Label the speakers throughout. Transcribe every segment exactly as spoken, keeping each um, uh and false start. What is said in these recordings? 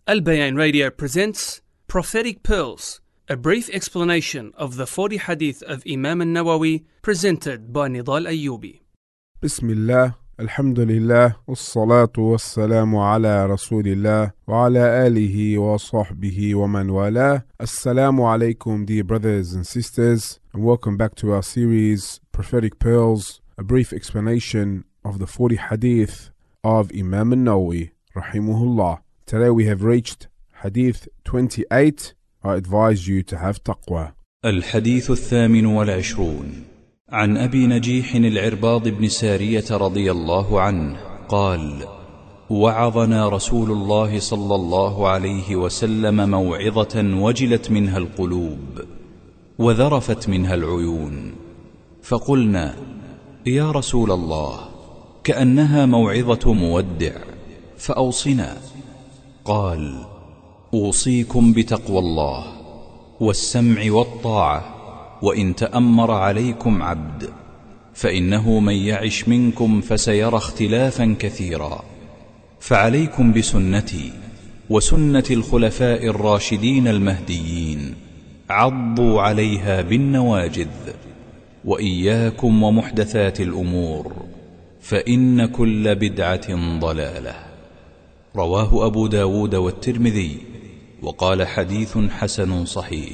Speaker 1: Al Bayan Radio presents Prophetic Pearls, a brief explanation of the forty hadith of Imam al-Nawawi, presented by Nidal Ayyubi.
Speaker 2: Bismillah, alhamdulillah, wassalatu wassalamu ala rasulillah, wa ala alihi wa sahbihi wa man wala. Assalamu alaikum, dear brothers and sisters, and welcome back to our series, Prophetic Pearls, a brief explanation of the forty hadith of Imam al-Nawawi, rahimahullah. Today we have reached hadith twenty-eight. I advise you to have taqwa.
Speaker 3: الحديث الثامن والعشرون عن أبي نجيح العرباض بن سارية رضي الله عنه قال: وعظنا رسول الله صلى الله عليه وسلم موعظة وجلت منها القلوب وذرفت منها العيون، فقلنا: يا رسول الله، كأنها موعظة مودع، فأوصنا. قال: أوصيكم بتقوى الله والسمع والطاعة، وإن تأمر عليكم عبد، فإنه من يعش منكم فسيرى اختلافا كثيرا، فعليكم بسنتي وسنة الخلفاء الراشدين المهديين، عضوا عليها بالنواجذ، وإياكم ومحدثات الأمور، فإن كل بدعة ضلالة. رواه أبو داود والترمذي، وقال حديث حسن صحيح.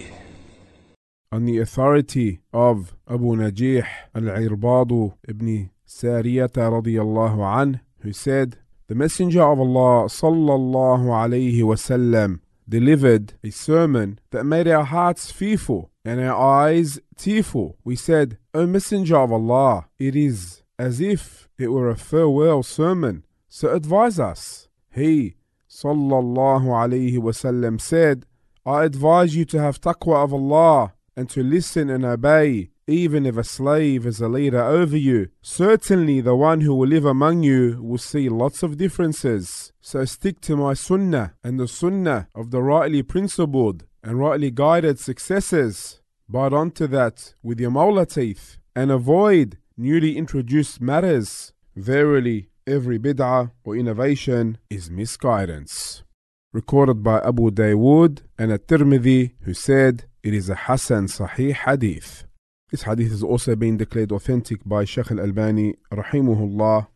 Speaker 2: On the authority of Abu Najih al-Irbad ibn Sariyah radiyallahu anhu, who said, the Messenger of Allah sallallahu alayhi wasallam delivered a sermon that made our hearts fearful and our eyes tearful. We said, O Messenger of Allah, it is as if it were a farewell sermon, so advise us. He sallallahu alayhi wasallam said, I advise you to have taqwa of Allah and to listen and obey, even if a slave is a leader over you. Certainly the one who will live among you will see lots of differences. So stick to my sunnah and the sunnah of the rightly principled and rightly guided successors. Bite onto that with your molar teeth and avoid newly introduced matters. Verily, every bid'ah or innovation is misguidance. Recorded by Abu Dawood and At-Tirmidhi, who said it is a Hasan Sahih hadith. This hadith has also been declared authentic by Shaykh al-Albani rahimahullah.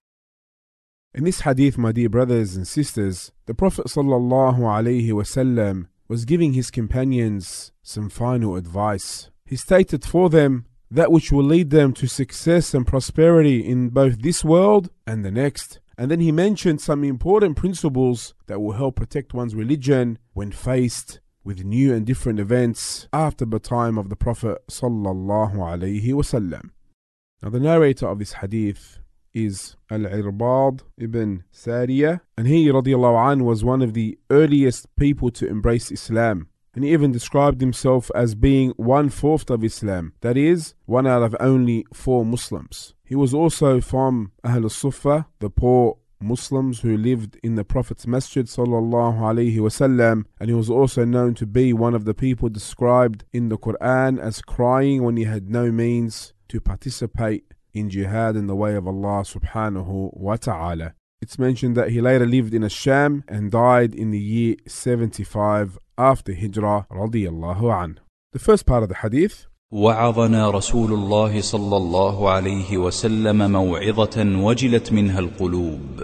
Speaker 2: In this hadith, my dear brothers and sisters, the Prophet sallallahu alaihi wasallam was giving his companions some final advice. He stated for them that which will lead them to success and prosperity in both this world and the next. And then he mentioned some important principles that will help protect one's religion when faced with new and different events after the time of the Prophet sallallahu alaihi wasallam. Now the narrator of this hadith is Al-Irbad ibn Sariyah, and he radiallahu anh was one of the earliest people to embrace Islam. And he even described himself as being one-fourth of Islam, that is, one out of only four Muslims. He was also from Ahl al-Suffah, the poor Muslims who lived in the Prophet's Masjid sallallahu alaihi wasallam, and he was also known to be one of the people described in the Quran as crying when he had no means to participate in jihad in the way of Allah subhanahu wa ta'ala. It's mentioned that he later lived in Ash-Sham and died in the year seventy-five after Hijrah radiyallahu anhu. The first part of the hadith:
Speaker 3: وعظنا رسول الله صلى الله عليه وسلم موعظة وجلت منها القلوب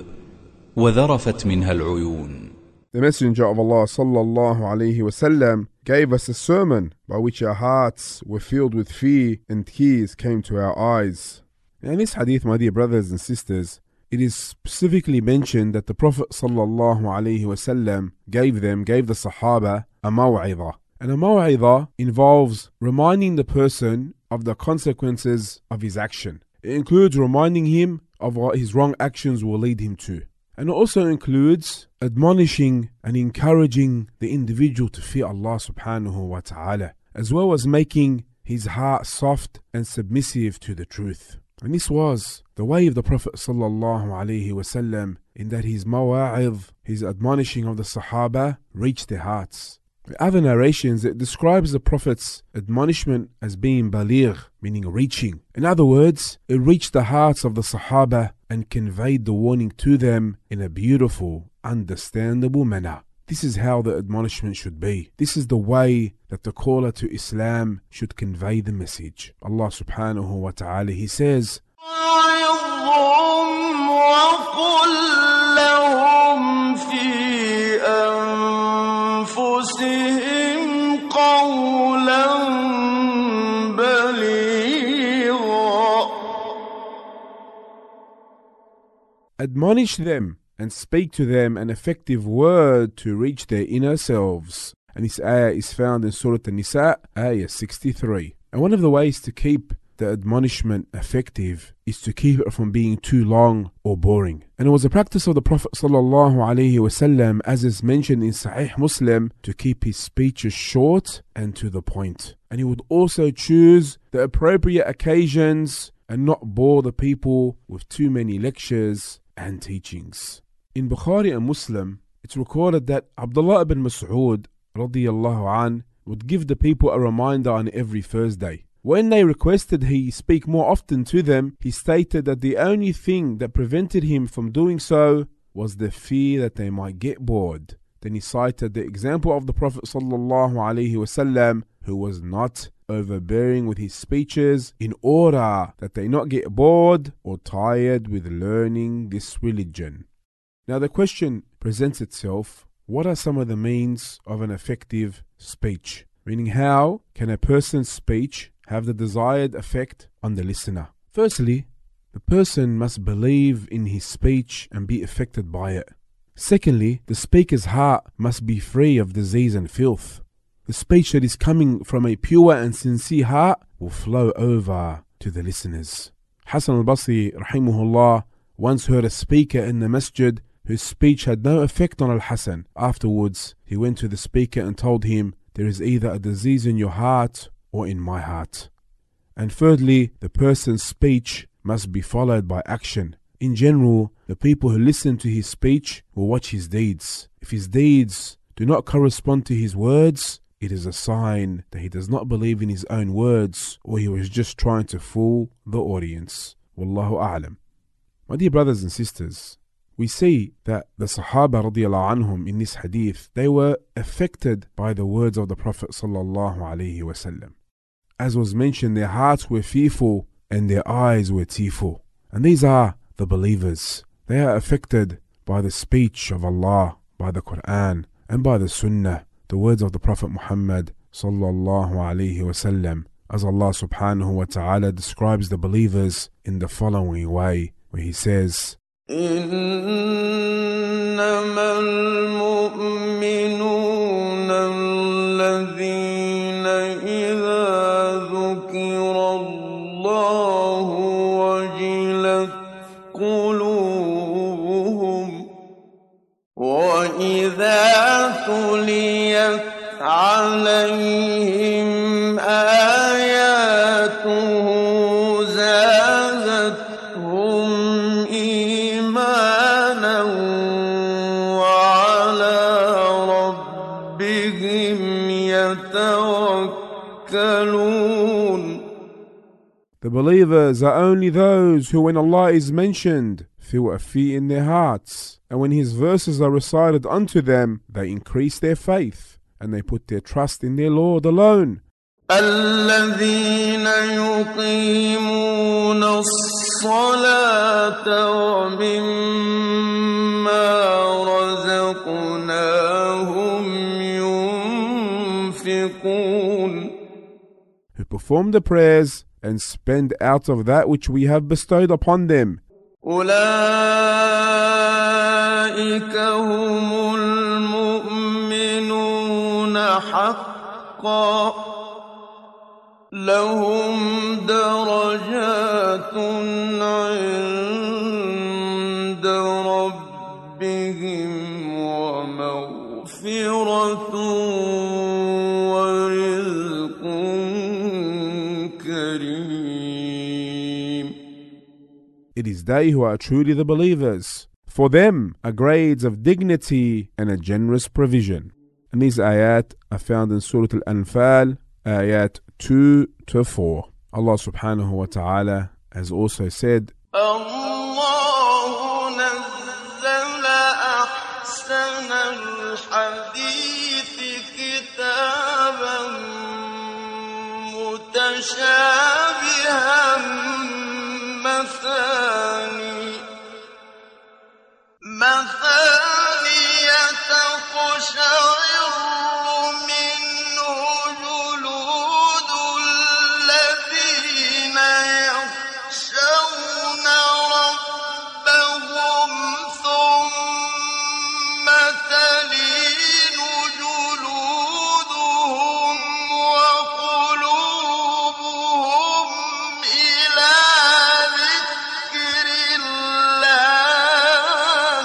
Speaker 3: وذرفت منها العيون.
Speaker 2: The Messenger of Allah sallallahu alayhi wasallam gave us a sermon by which our hearts were filled with fear and tears came to our eyes. Now in this hadith, my dear brothers and sisters, it is specifically mentioned that the Prophet sallallahu alaihi wasallam gave them, gave the Sahaba, a maw'idah. And a maw'idah involves reminding the person of the consequences of his action. It includes reminding him of what his wrong actions will lead him to. And it also includes admonishing and encouraging the individual to fear Allah subhanahu wa ta'ala, as well as making his heart soft and submissive to the truth. And this was the way of the Prophet sallallahu alaihi wasallam, in that his mawa'idh, his admonishing of the Sahaba, reached their hearts. In other narrations, it describes the Prophet's admonishment as being baligh, meaning reaching. In other words, it reached the hearts of the Sahaba and conveyed the warning to them in a beautiful, understandable manner. This is how the admonishment should be. This is the way that the caller to Islam should convey the message. Allah subhanahu wa ta'ala, He says, admonish them and speak to them an effective word to reach their inner selves. And this ayah is found in Surah An-Nisa, ayah sixty-three. And one of the ways to keep the admonishment effective is to keep it from being too long or boring. And it was a practice of the Prophet sallallahu alaihi wasallam, as is mentioned in Sahih Muslim, to keep his speeches short and to the point. And he would also choose the appropriate occasions and not bore the people with too many lectures and teachings. In Bukhari and Muslim, it's recorded that Abdullah ibn Mas'ud radiyallahu an would give the people a reminder on every Thursday. When they requested he speak more often to them, he stated that the only thing that prevented him from doing so was the fear that they might get bored. Then he cited the example of the Prophet sallallahu alaihi wasallam, who was not overbearing with his speeches in order that they not get bored or tired with learning this religion. Now the question presents itself, what are some of the means of an effective speech? Meaning, how can a person's speech have the desired effect on the listener? Firstly, the person must believe in his speech and be affected by it. Secondly, the speaker's heart must be free of disease and filth. The speech that is coming from a pure and sincere heart will flow over to the listeners. Hassan al-Basri rahimahullah once heard a speaker in the masjid whose speech had no effect on Al-Hassan. Afterwards, he went to the speaker and told him, there is either a disease in your heart or in my heart. And thirdly, the person's speech must be followed by action. In general, the people who listen to his speech will watch his deeds. If his deeds do not correspond to his words, it is a sign that he does not believe in his own words, or he was just trying to fool the audience. Wallahu a'lam. My dear brothers and sisters, we see that the Sahaba radiallahu anhum in this hadith, they were affected by the words of the Prophet sallallahu alaihi wasallam. As was mentioned, their hearts were fearful and their eyes were tearful. And these are the believers. They are affected by the speech of Allah, by the Quran, and by the Sunnah, the words of the Prophet Muhammad sallallahu alaihi wasallam, as Allah subhanahu wa ta'ala describes the believers in the following way, where He says,
Speaker 4: إنما المؤمنون الذين إذا ذكر الله وجلت قلوبهم وإذا تليت عليهم آياته زادتهم إيمانا وعلى ربهم يتوكلون.
Speaker 2: The believers are only those who, when Allah is mentioned, feel a fear in their hearts, and when His verses are recited unto them, they increase their faith, and they put their trust in their Lord alone.
Speaker 4: الذين يقيمون الصلاة ومما رزقناهم ينفقون.
Speaker 2: Who perform the prayers and spend out of that which we have bestowed upon them.
Speaker 4: أولئك هم المؤمنون حقا لهم درجات عند ربهم ومغفرة ورزق كريم.
Speaker 2: It is they who are truly the believers. For them are grades of dignity and a generous provision. And these ayat are found in Surah Al-Anfal, ayat two to four. Allah subhanahu wa ta'ala has also said,
Speaker 4: الله نزل أحسن الحديث الحديث كتابا متشابها مثاني مثاني تقشعر منه جلود الذين يخشون ربهم ثم تلين جلودهم وقلوبهم إلى ذكر الله.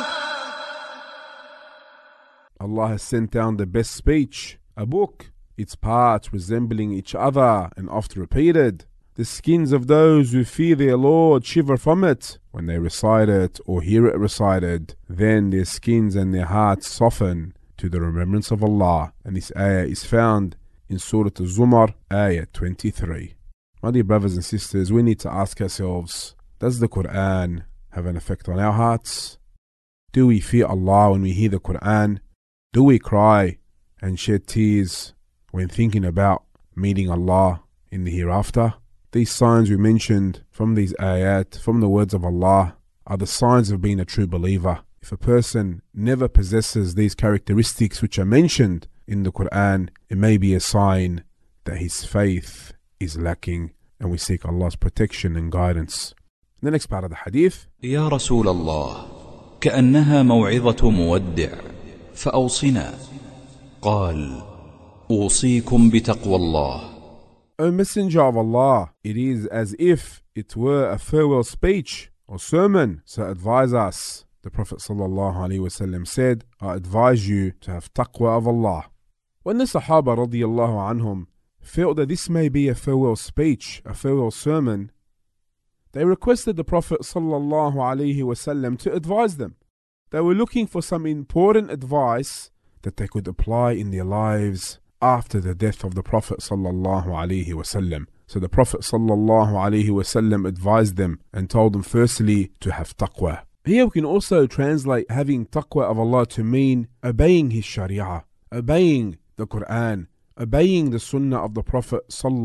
Speaker 2: Allah has sent down the best speech, a book, its parts resembling each other and oft repeated. The skins of those who fear their Lord shiver from it when they recite it or hear it recited. Then their skins and their hearts soften to the remembrance of Allah. And this ayah is found in Surah Al-Zumar, ayah twenty-three. My dear brothers and sisters, we need to ask ourselves, does the Quran have an effect on our hearts? Do we fear Allah when we hear the Quran? Do we cry and shed tears when thinking about meeting Allah in the hereafter? These signs we mentioned from these ayat, from the words of Allah, are the signs of being a true believer. If a person never possesses these characteristics which are mentioned in the Quran, it may be a sign that his faith is lacking, and we seek Allah's protection and guidance. The next part of the hadith.
Speaker 3: يا رسول الله كأنها موعظة مودع فأوصنا قال أوصيكم بتقوى الله.
Speaker 2: O Messenger of Allah, it is as if it were a farewell speech or sermon, so advise us. The Prophet ﷺ said, I advise you to have taqwa of Allah. When the Sahaba radiallahu anhum felt that this may be a farewell speech, a farewell sermon, they requested the Prophet ﷺ to advise them. They were looking for some important advice that they could apply in their lives after the death of the Prophet ﷺ. So the Prophet ﷺ advised them and told them firstly to have taqwa. Here we can also translate having taqwa of Allah to mean obeying His Sharia, obeying the Quran, obeying the Sunnah of the Prophet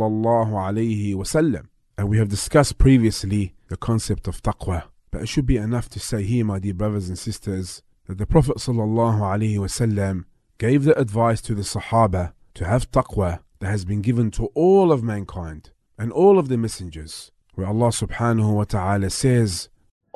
Speaker 2: ﷺ. And we have discussed previously the concept of taqwa. But it should be enough to say here, my dear brothers and sisters, that the Prophet ﷺ gave the advice to the Sahaba to have taqwa that has been given to all of mankind and all of the messengers, where Allah subhanahu wa ta'ala says,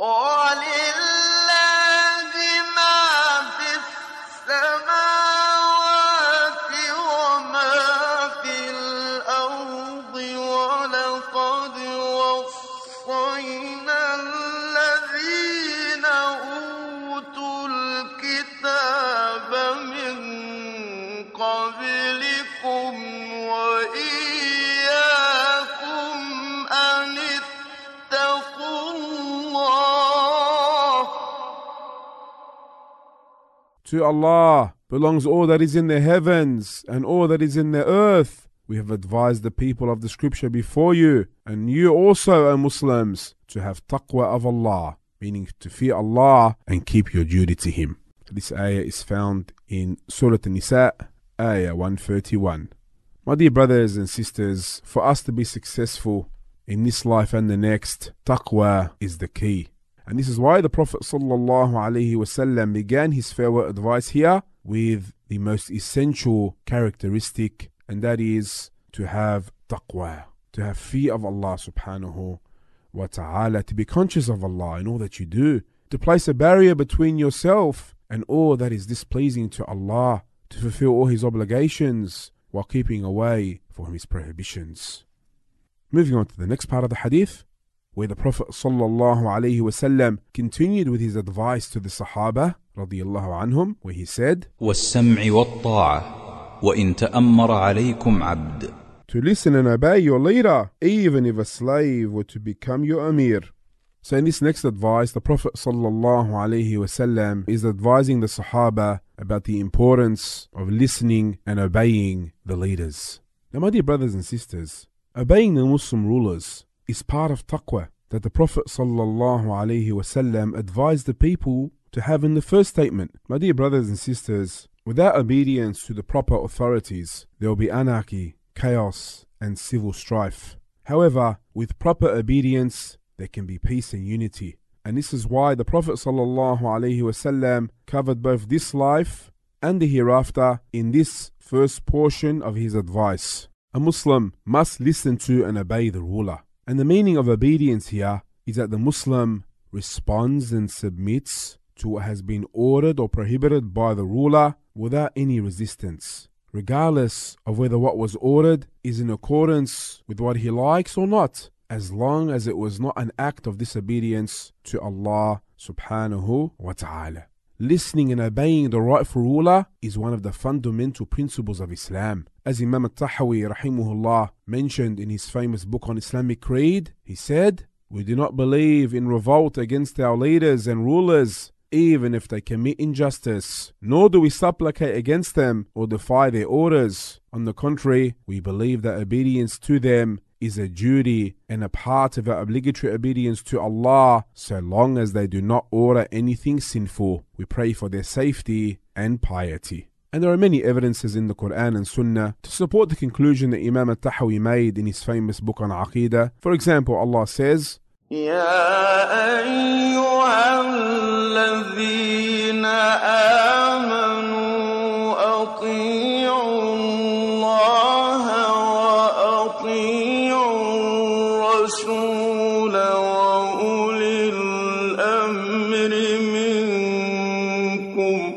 Speaker 2: to Allah belongs all that is in the heavens and all that is in the earth. We have advised the people of the scripture before you, and you also, O Muslims, to have taqwa of Allah, meaning to fear Allah and keep your duty to Him. This ayah is found in Surah An-Nisa, ayah one thirty-one. My dear brothers and sisters, for us to be successful in this life and the next, taqwa is the key. And this is why the Prophet ﷺ began his farewell advice here with the most essential characteristic, and that is to have taqwa, to have fear of Allah subhanahu wa ta'ala, to be conscious of Allah in all that you do, to place a barrier between yourself and all that is displeasing to Allah, to fulfill all His obligations while keeping away from His prohibitions. Moving on to the next part of the hadith, where the Prophet ﷺ continued with his advice to the Sahaba radiyallahu anhum, where he said,
Speaker 3: وَالسَّمْعِ وَالطَّاعَةِ وَإِن تَأَمَّرَ عَلَيْكُمْ عَبْدٌ.
Speaker 2: To listen and obey your leader, even if a slave were to become your Amir. So in this next advice, the Prophet ﷺ is advising the Sahaba about the importance of listening and obeying the leaders. Now, my dear brothers and sisters, obeying the Muslim rulers is part of taqwa that the Prophet ﷺ advised the people to have in the first statement. My dear brothers and sisters, Without obedience to the proper authorities, there will be anarchy, chaos, and civil strife. However, with proper obedience, there can be peace and unity. And this is why the Prophet ﷺ covered both this life and the hereafter in this first portion of his advice. A Muslim must listen to and obey the ruler. And the meaning of obedience here is that the Muslim responds and submits to what has been ordered or prohibited by the ruler without any resistance, regardless of whether what was ordered is in accordance with what he likes or not, as long as it was not an act of disobedience to Allah subhanahu wa ta'ala. Listening and obeying the rightful ruler is one of the fundamental principles of Islam. As Imam al-Tahawi rahimahullah mentioned in his famous book on Islamic creed, he said, "We do not believe in revolt against our leaders and rulers, even if they commit injustice, nor do we supplicate against them or defy their orders. On the contrary, we believe that obedience to them is a duty and a part of our obligatory obedience to Allah, so long as they do not order anything sinful. We pray for their safety and piety." And there are many evidences in the Quran and Sunnah to support the conclusion that Imam al-Tahawi made in his famous book on Aqidah. For example, Allah says,
Speaker 4: يا أيها الذين آمنوا أطيعوا الله وأطيعوا الرسول وأولي الأمر منكم.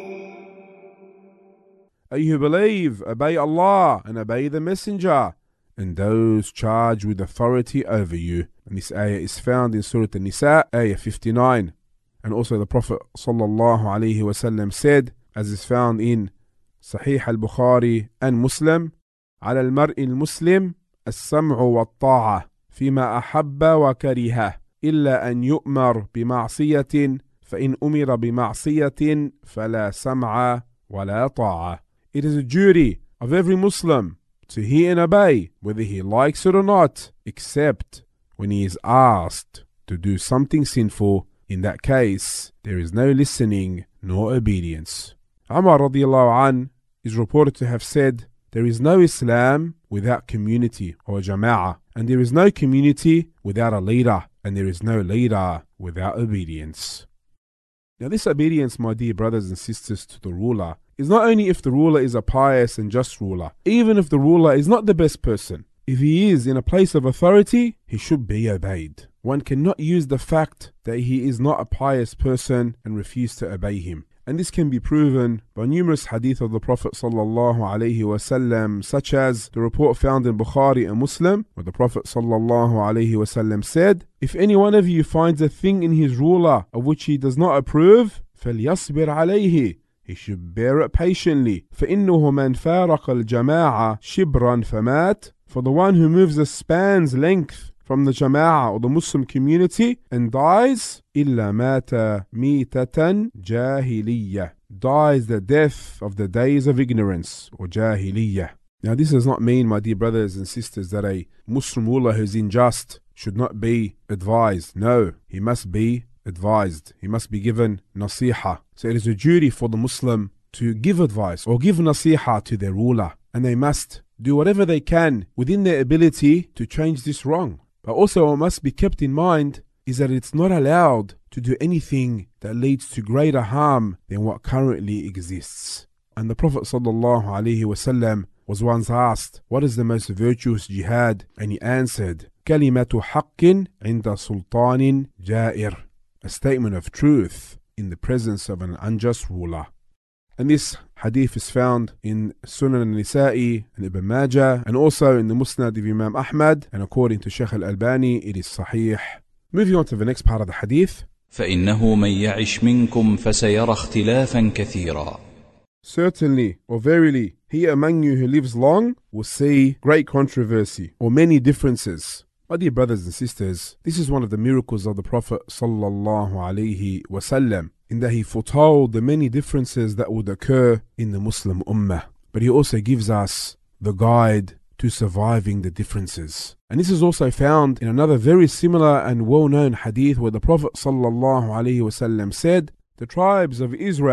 Speaker 2: "O you who believe, obey Allah and obey the Messenger and those charged with authority over you." And this ayah is found in Surah An-Nisa, ayah fifty-nine. And also the Prophet sallallahu alaihi wasallam said, as is found in Sahih al-Bukhari and Muslim, "على المرء المسلم السمع والطاعة فيما أحب وكره إلا أن يؤمر بمعصية فإن أمر بمعصية فلا سمع ولا طاعة." It is a duty of every Muslim to hear and obey, whether he likes it or not, except when he is asked to do something sinful. In that case, there is no listening nor obedience. Umar radiallahu an is reported to have said, "There is no Islam without community or jama'ah, and there is no community without a leader, and there is no leader without obedience." Now this obedience, my dear brothers and sisters, to the ruler is not only if the ruler is a pious and just ruler, even if the ruler is not the best person. If he is in a place of authority, he should be obeyed. One cannot use the fact that he is not a pious person and refuse to obey him. And this can be proven by numerous hadith of the Prophet sallallahu alaihi wasallam, such as the report found in Bukhari and Muslim, where the Prophet sallallahu alaihi wasallam said, "If any one of you finds a thing in his ruler of which he does not approve, فَلْيَصْبِرْ عَلَيْهِ, he should bear it patiently. فَإِنَّهُ مَنْ فَارَقَ الْجَمَاعَ شِبْرًا فَمَاتٍ, for the one who moves a span's length from the Jama'ah or the Muslim community and dies, إِلَّا مَاتَ مِيتَةً جَاهِلِيَّةً, dies the death of the days of ignorance or Jahiliyyah. Now this does not mean, my dear brothers and sisters, that a Muslim ruler who is unjust should not be advised. No, he must be advised. He must be given nasiha. So it is a duty for the Muslim to give advice or give nasiha to their ruler, and they must do whatever they can within their ability to change this wrong. But also what must be kept in mind is that it's not allowed to do anything that leads to greater harm than what currently exists. And the Prophet sallallahu alaihi wasallam was once asked, "What is the most virtuous jihad?" And he answered, "Kalimatu haqqin inda sultanin ja'ir," a statement of truth in the presence of an unjust ruler. And this hadith is found in Sunan al-Nisa'i and Ibn Majah, and also in the Musnad of Imam Ahmad, and according to Shaykh al-Albani, it is sahih. Moving on to the next part of the hadith.
Speaker 3: فإنه من يعش منكم فسيرى اختلافا كثيرا.
Speaker 2: Certainly, or verily, he among you who lives long will see great controversy or many differences. My dear brothers and sisters, this is one of the miracles of the Prophet sallallahu alaihi wasallam, in that he foretold the many differences that would occur in the Muslim Ummah. But he also gives us the guide to surviving the differences. And this is also found in another very similar and well-known hadith where the Prophet sallallahu alaihi wasallam said, "The tribes of Israel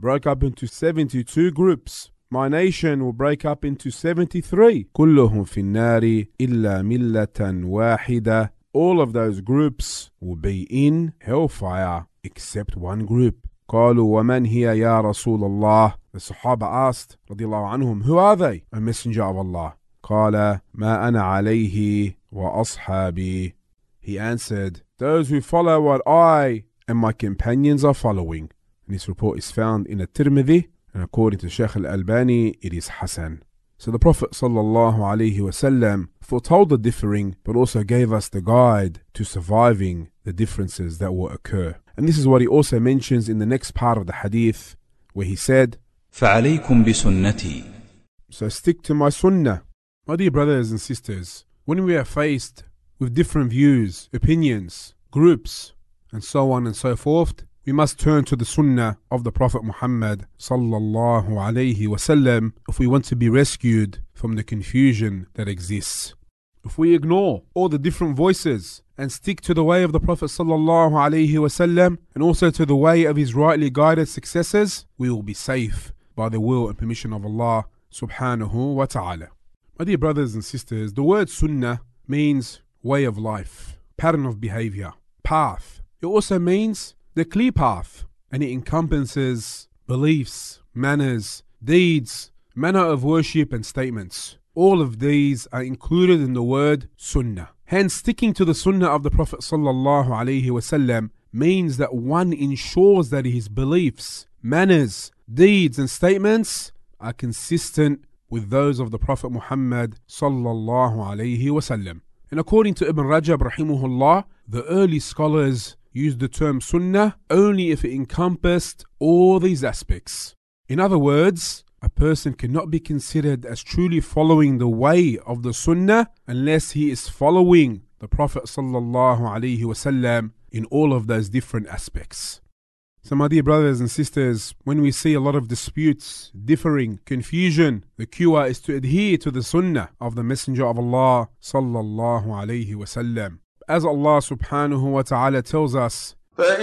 Speaker 2: broke up into seventy-two groups. My nation will break up into seventy-three. كلهم في النار إلا ملة واحدة. All of those groups will be in hellfire except one group. قالوا ومن هي يا رسول الله. The Sahaba asked رضي الله عنهم, who are they, a messenger of Allah? قال ما أنا عليه وأصحابي. He answered, those who follow what I and my companions are following. And this report is found in At-Tirmidhi, and according to Shaykh Al-Albani, it is Hasan. So the Prophet sallallahu alaihi wasallam foretold the differing, but also gave us the guide to surviving the differences that will occur. And this is what he also mentions in the next part of the hadith, where he said,
Speaker 3: فَعَلَيْكُمْ بِسُنَّتِي.
Speaker 2: So stick to my sunnah. My dear brothers and sisters, when we are faced with different views, opinions, groups, and so on and so forth, we must turn to the sunnah of the Prophet Muhammad sallallahu alayhi wasallam if we want to be rescued from the confusion that exists. If we ignore all the different voices and stick to the way of the Prophet sallallahu alayhi wasallam and also to the way of his rightly guided successors, we will be safe by the will and permission of Allah subhanahu wa ta'ala. My dear brothers and sisters, the word sunnah means way of life, pattern of behavior, path. It also means the clear path, and it encompasses beliefs, manners, deeds, manner of worship and statements. All of these are included in the word sunnah. Hence, sticking to the sunnah of the Prophet sallallahu alaihi wasallam means that one ensures that his beliefs, manners, deeds and statements are consistent with those of the Prophet Muhammad sallallahu alaihi wasallam. And according to Ibn Rajab rahimahullah, the early scholars used the term sunnah only if it encompassed all these aspects. In other words, a person cannot be considered as truly following the way of the sunnah unless he is following the Prophet sallallahu alaihi wasallam in all of those different aspects. So my dear brothers and sisters, when we see a lot of disputes, differing, confusion, the cure is to adhere to the sunnah of the Messenger of Allah sallallahu alaihi wasallam. As Allah subhanahu wa ta'ala tells us,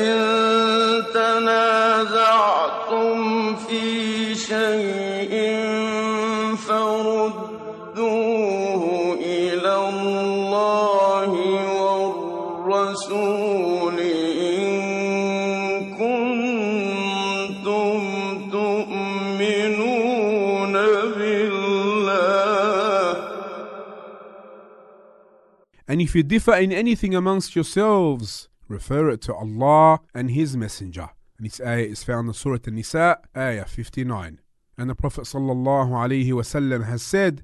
Speaker 4: فَإِن تَنَازَعْتُمْ فِي شَيْءٍ فَرُدُّوهُ إِلَى اللَّهِ وَالرَّسُولِ إِن كُنتُمْ تُؤْمِنُونَ بِاللَّهِ.
Speaker 2: And if you differ in anything amongst yourselves, refer it to Allah and His Messenger. And this ayah is found in Surah An-Nisa, ayah fifty-nine. And the Prophet sallallahu alaihi wasallam has said,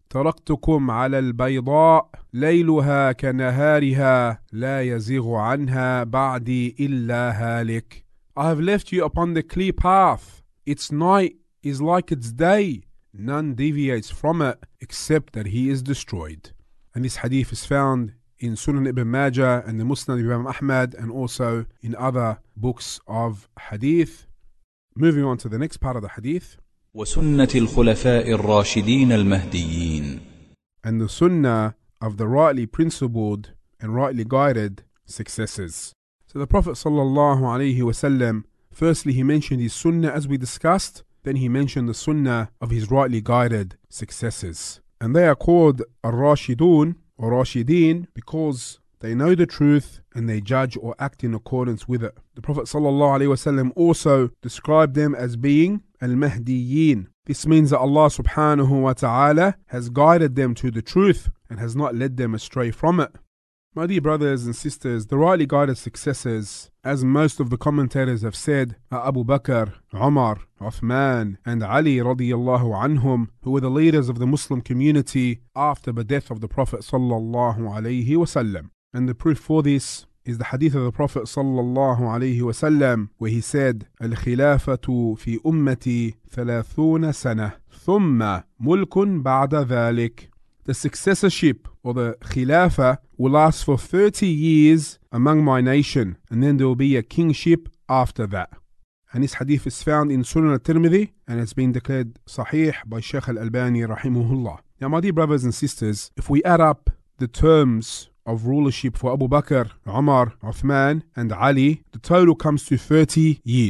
Speaker 2: تركتكم على البيضاء ليلها كنهارها لا يزيغ عنها بعدي إلا هالك. I have left you upon the clear path. Its night is like its day. None deviates from it except that he is destroyed. And this hadith is found in Sunan Ibn Majah and the Musnad of Imam Ahmad and also in other books of hadith. Moving on to the next part of the hadith.
Speaker 3: وسنة الخلفاء الراشدين المهديين.
Speaker 2: And the sunnah of the rightly principled and rightly guided successors. So the Prophet sallallahu alaihi wasallam, firstly he mentioned his sunnah as we discussed, then he mentioned the sunnah of his rightly guided successors. And they are called Ar-Rashidun or Rashideen because they know the truth and they judge or act in accordance with it. The Prophet ﷺ also described them as being Al-Mahdiyin. This means that Allah subhanahu wa ta'ala has guided them to the truth and has not led them astray from it. My dear brothers and sisters, the rightly guided successors, as most of the commentators have said, are Abu Bakr, Umar, Uthman and Ali radiyallahu anhum, who were the leaders of the Muslim community after the death of the Prophet sallallahu alayhi wasallam. And the proof for this is the hadith of the Prophet sallallahu alayhi wasallam, where he said, Al-khilafatu fi ummati thalathuna sana, thumma mulkun ba'da dhalik. The successorship or the khilafah will last for thirty years among my nation, and then there will be a kingship after that. And this hadith is found in Sunan al-Tirmidhi and it's been declared sahih by Shaykh Al-Albani rahimahullah. Now my dear brothers and sisters, if we add up the terms of rulership for Abu Bakr, Umar, Uthman and Ali, the total comes to thirty years.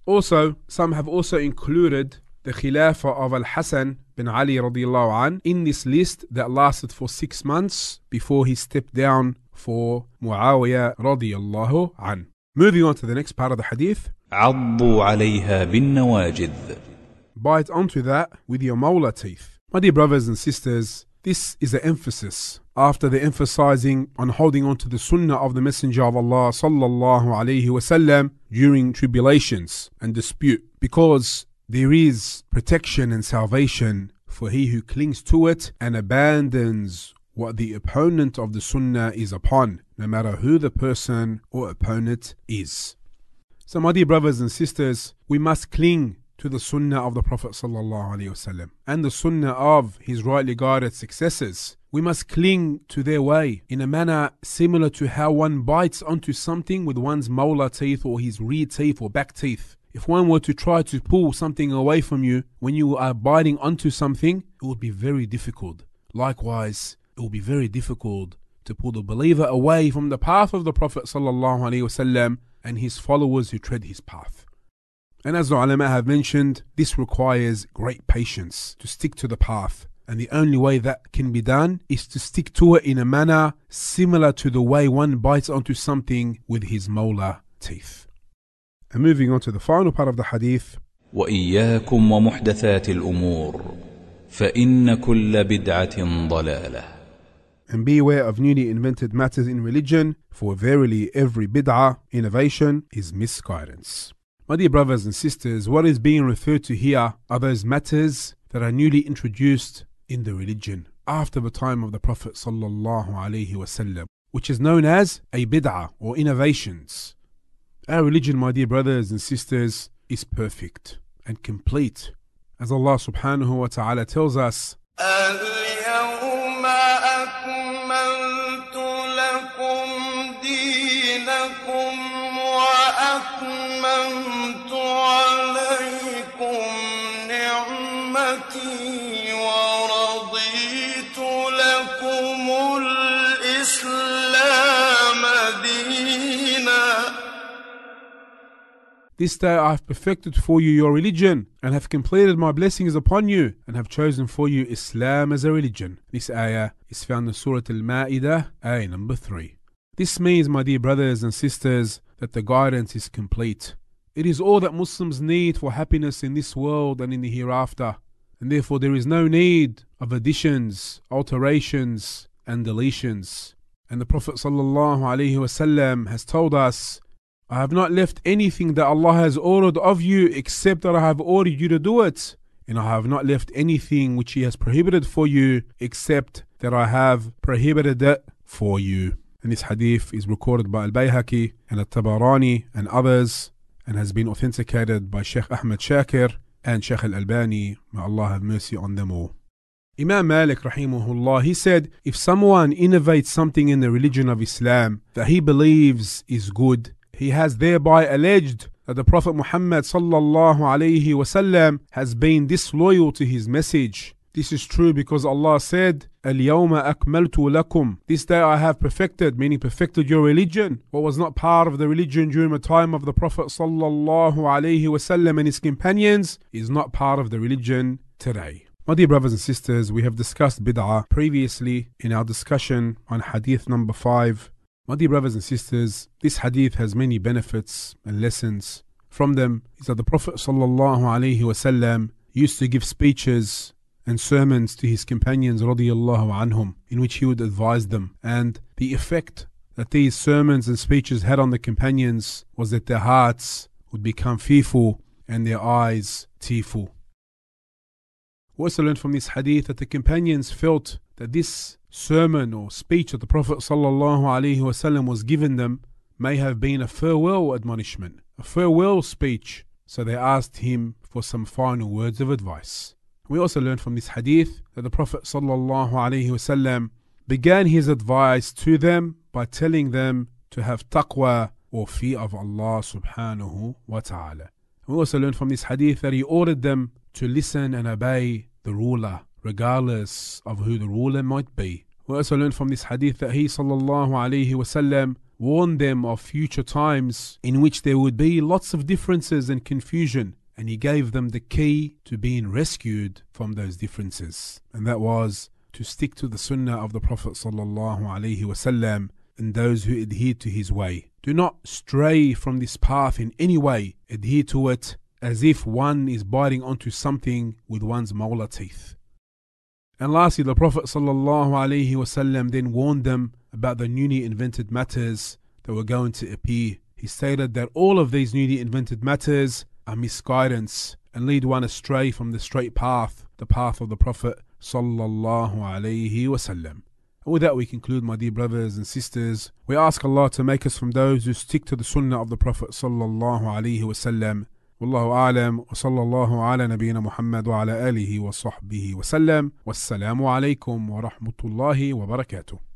Speaker 2: Also, some have also included the Khilafah of Al-Hasan bin Ali radiallahu an in this list that lasted for six months before he stepped down for Muawiyah radiallahu an. Moving on to the next part of the hadith.
Speaker 3: عضوا عليها بالنواجذ.
Speaker 2: Bite onto that with your molar teeth. My dear brothers and sisters, this is the emphasis after the emphasizing on holding on to the sunnah of the Messenger of Allah sallallahu alayhi wasallam during tribulations and dispute, because there is protection and salvation for he who clings to it and abandons what the opponent of the sunnah is upon, no matter who the person or opponent is. So my dear brothers and sisters, we must cling to the sunnah of the Prophet sallallahu alaihi wasallam and the sunnah of his rightly guided successors. We must cling to their way in a manner similar to how one bites onto something with one's molar teeth or his rear teeth or back teeth. If one were to try to pull something away from you when you are biting onto something, it would be very difficult. Likewise, it will be very difficult to pull the believer away from the path of the Prophet sallallahu alaihi wasallam and his followers who tread his path. And as the ulama have mentioned, this requires great patience to stick to the path. And the only way that can be done is to stick to it in a manner similar to the way one bites onto something with his molar teeth. And moving on to the final part of the hadith.
Speaker 3: وإياكم ومحدثات الأمور فإن كل بدعة ضلالة.
Speaker 2: And beware of newly invented matters in religion, for verily every bid'ah, innovation, is misguidance. My dear brothers and sisters, what is being referred to here are those matters that are newly introduced in the religion after the time of the Prophet sallallahu alaihi wasallam, which is known as a bid'ah or innovations. Our religion, my dear brothers and sisters, is perfect and complete. As Allah subhanahu wa ta'ala tells us,
Speaker 4: اليوم أكملت لكم دينكم وأتممت عليكم نعمتي ورضيت لكم الإسلام دينا.
Speaker 2: This day I have perfected for you your religion and have completed my blessings upon you and have chosen for you Islam as a religion. This ayah is found in Surah Al-Ma'idah, ayah number three. This means, my dear brothers and sisters, that the guidance is complete. It is all that Muslims need for happiness in this world and in the hereafter. And therefore there is no need of additions, alterations and deletions. And the Prophet sallallahu alaihi wasallam has told us, I have not left anything that Allah has ordered of you except that I have ordered you to do it. And I have not left anything which He has prohibited for you except that I have prohibited it for you. And this hadith is recorded by Al-Bayhaqi and Al-Tabarani and others, and has been authenticated by Sheikh Ahmed Shakir and Sheikh Al-Albani. May Allah have mercy on them all. Imam Malik rahimahullah, he said, if someone innovates something in the religion of Islam that he believes is good, he has thereby alleged that the Prophet Muhammad sallallahu alayhi wasallam has been disloyal to his message. This is true because Allah said, Al-yawma akmaltu lakum. This day I have perfected, meaning perfected your religion. What was not part of the religion during the time of the Prophet sallallahu alayhi wasallam and his companions is not part of the religion today. My dear brothers and sisters, we have discussed bid'ah previously in our discussion on hadith number five. My dear brothers and sisters, this hadith has many benefits and lessons. From them is that the Prophet sallallahu alayhi wasallam used to give speeches and sermons to his companions radiyallahu anhum, in which he would advise them, and the effect that these sermons and speeches had on the companions was that their hearts would become fearful and their eyes tearful. We also learned from this hadith that the companions felt that this sermon or speech that the Prophet sallallahu alaihi wasallam was given them may have been a farewell admonishment, a farewell speech, so they asked him for some final words of advice. We also learned from this hadith that the Prophet sallallahu alaihi wasallam began his advice to them by telling them to have taqwa or fear of Allah subhanahu wa ta'ala. We also learned from this hadith that he ordered them to listen and obey the ruler, regardless of who the ruler might be. We also learned from this hadith that he sallallahu alaihi wasallam warned them of future times in which there would be lots of differences and confusion, and he gave them the key to being rescued from those differences, and that was to stick to the sunnah of the Prophet sallallahu alaihi wasallam and those who adhere to his way. Do not stray from this path in any way. Adhere to it as if one is biting onto something with one's molar teeth. And lastly, the Prophet sallallahu alaihi wasallam then warned them about the newly invented matters that were going to appear. He stated that all of these newly invented matters are misguidance and lead one astray from the straight path, the path of the Prophet sallallahu alaihi wasallam. And with that we conclude, my dear brothers and sisters. We ask Allah to make us from those who stick to the sunnah of the Prophet sallallahu alaihi wasallam. Wallahu a'lam, wa sallallahu ala nabiyyina Muhammad wa ala alihi wa sahbihi wa sallam. Wassalamu alaikum wa rahmatullahi wa barakatuh.